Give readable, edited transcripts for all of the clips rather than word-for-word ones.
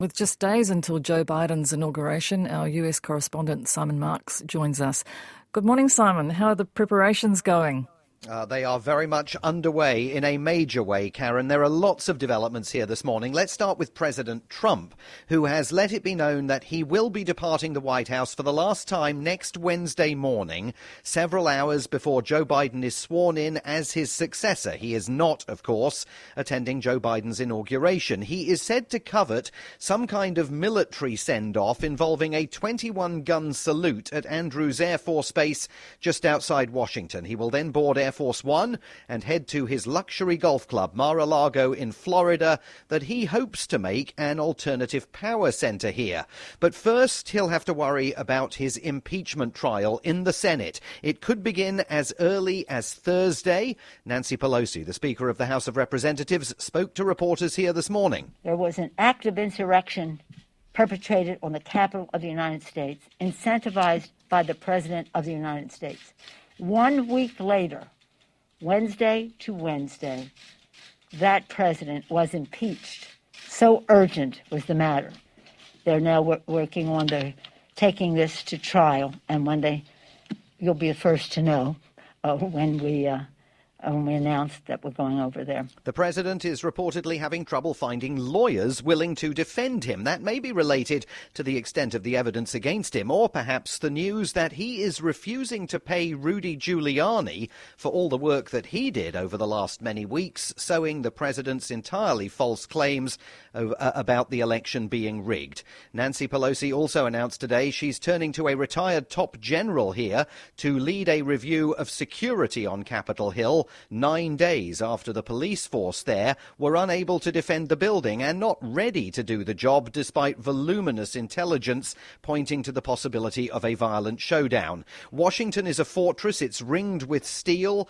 With just days until Joe Biden's inauguration, our US correspondent Simon Marks joins us. Good morning, Simon. How are the preparations going? They are very much underway in a major way, Karen. There are lots of developments here this morning. Let's start with President Trump, who has let it be known that he will be departing the White House for the last time next Wednesday morning, several hours before Joe Biden is sworn in as his successor. He is not, of course, attending Joe Biden's inauguration. He is said to covet some kind of military send-off involving a 21-gun salute at Andrews Air Force Base just outside Washington. He will then board Air Force One and head to his luxury golf club, Mar-a-Lago in Florida, that he hopes to make an alternative power center here. But first, he'll have to worry about his impeachment trial in the Senate. It could begin as early as Thursday. Nancy Pelosi, the Speaker of the House of Representatives, spoke to reporters here this morning. There was an act of insurrection perpetrated on the Capitol of the United States, incentivized by the President of the United States. 1 week later, Wednesday to Wednesday, that president was impeached. So urgent was the matter. They're now working on taking this to trial, and you'll be the first to know when we announced that we're going over there. The president is reportedly having trouble finding lawyers willing to defend him. That may be related to the extent of the evidence against him, or perhaps the news that he is refusing to pay Rudy Giuliani for all the work that he did over the last many weeks, sowing the president's entirely false claims about the election being rigged. Nancy Pelosi also announced today she's turning to a retired top general here to lead a review of security on Capitol Hill, 9 days after the police force there were unable to defend the building and not ready to do the job despite voluminous intelligence pointing to the possibility of a violent showdown. Washington is a fortress. It's ringed with steel.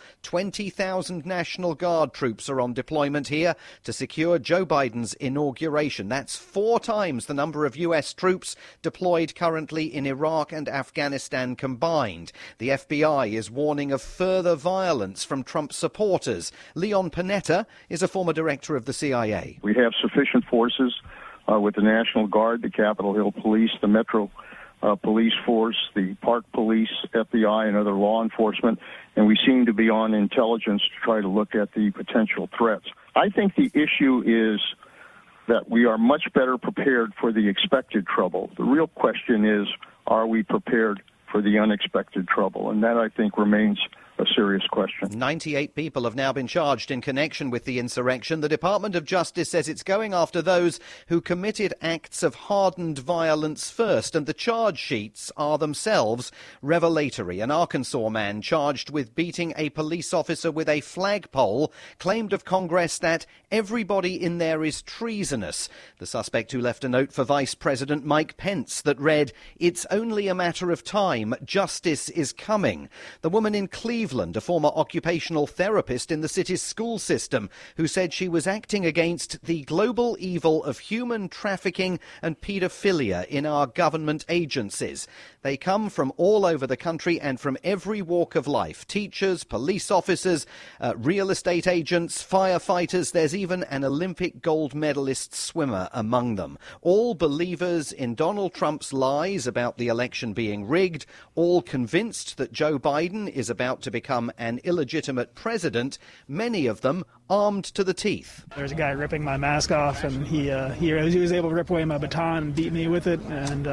20,000 National Guard troops are on deployment here to secure Joe Biden's inauguration. That's 4 times the number of U.S. troops deployed currently in Iraq and Afghanistan combined. The FBI is warning of further violence from Trump's supporters. Leon Panetta is a former director of the CIA. We have sufficient forces with the National Guard, the Capitol Hill Police, the Metro Police Force, the Park Police, FBI, and other law enforcement, and we seem to be on intelligence to try to look at the potential threats. I think the issue is that we are much better prepared for the expected trouble. The real question is, are we prepared for the unexpected trouble? And that, I think, remains a serious question. 98 people have now been charged in connection with the insurrection. The Department of Justice says it's going after those who committed acts of hardened violence first, and the charge sheets are themselves revelatory. An Arkansas man charged with beating a police officer with a flagpole claimed of Congress that everybody in there is treasonous. The suspect, who left a note for Vice President Mike Pence that read, "It's only a matter of time. Justice is coming." The woman in Cleveland, a former occupational therapist in the city's school system, who said she was acting against the global evil of human trafficking and paedophilia in our government agencies. They come from all over the country and from every walk of life. Teachers, police officers, real estate agents, firefighters. There's even an Olympic gold medalist swimmer among them. All believers in Donald Trump's lies about the election being rigged, all convinced that Joe Biden is about to become an illegitimate president, many of them armed to the teeth. There's a guy ripping my mask off, and he was able to rip away my baton and beat me with it, and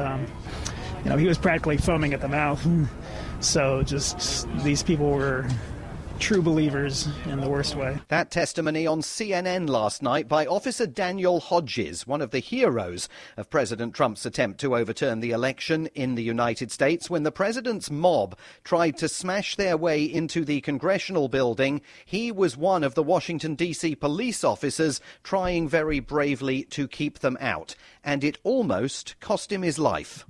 he was practically foaming at the mouth. So just these people were true believers in the worst way. That testimony on CNN last night by Officer Daniel Hodges, one of the heroes of President Trump's attempt to overturn the election in the United States. When the president's mob tried to smash their way into the congressional building, he was one of the Washington, D.C. police officers trying very bravely to keep them out. And it almost cost him his life.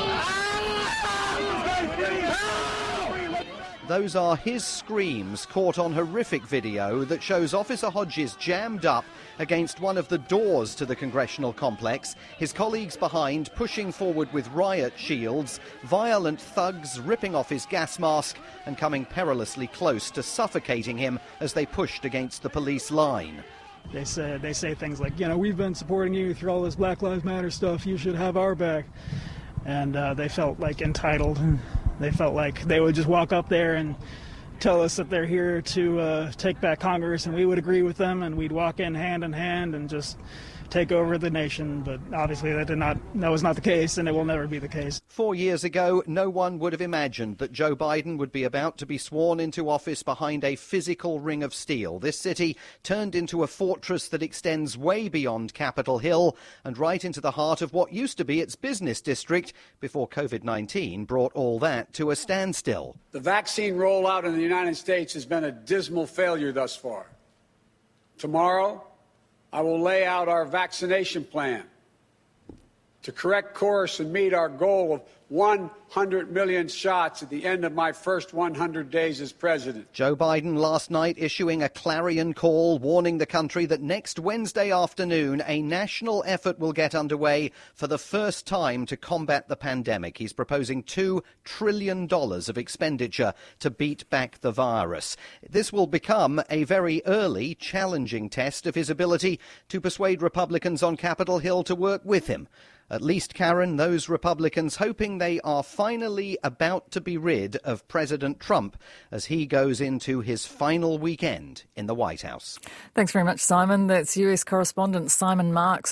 Those are his screams caught on horrific video that shows Officer Hodges jammed up against one of the doors to the congressional complex, his colleagues behind pushing forward with riot shields, violent thugs ripping off his gas mask and coming perilously close to suffocating him as they pushed against the police line. They say things like, we've been supporting you through all this Black Lives Matter stuff. You should have our back. And they felt like entitled. They felt like they would just walk up there and tell us that they're here to take back Congress, and we would agree with them, and we'd walk in hand and just take over the nation. But obviously that was not the case, and it will never be the case. 4 years ago, no one would have imagined that Joe Biden would be about to be sworn into office behind a physical ring of steel. This city turned into a fortress that extends way beyond Capitol Hill and right into the heart of what used to be its business district before COVID-19 brought all that to a standstill. The vaccine rollout in the United States has been a dismal failure thus far. Tomorrow, I will lay out our vaccination plan to correct course and meet our goal of 100 million shots at the end of my first 100 days as president. Joe Biden last night issuing a clarion call warning the country that next Wednesday afternoon a national effort will get underway for the first time to combat the pandemic. He's proposing $2 trillion of expenditure to beat back the virus. This will become a very early, challenging test of his ability to persuade Republicans on Capitol Hill to work with him. At least, Karen, those Republicans hoping they are finally about to be rid of President Trump as he goes into his final weekend in the White House. Thanks very much, Simon. That's US correspondent Simon Marks.